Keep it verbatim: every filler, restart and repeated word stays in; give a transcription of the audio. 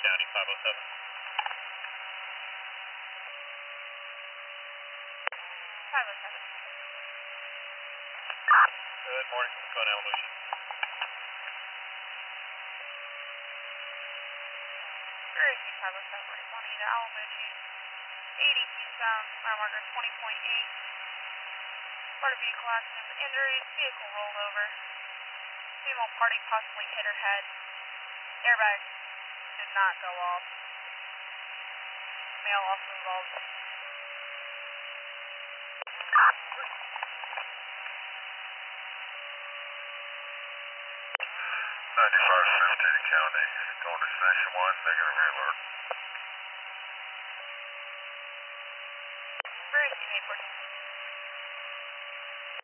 County five oh seven. five oh seven. Good morning. Go on Alamo. Gracie five oh seven, responding to Alamucci. eighty eastbound, mile marker twenty point eight. Motor vehicle accident with injuries, vehicle rollover. Female party possibly hit her head. Airbag did not go off. Male also involved. ninety-five fifteen County, going to Station one, negative alert. Gracie, eight fourteen.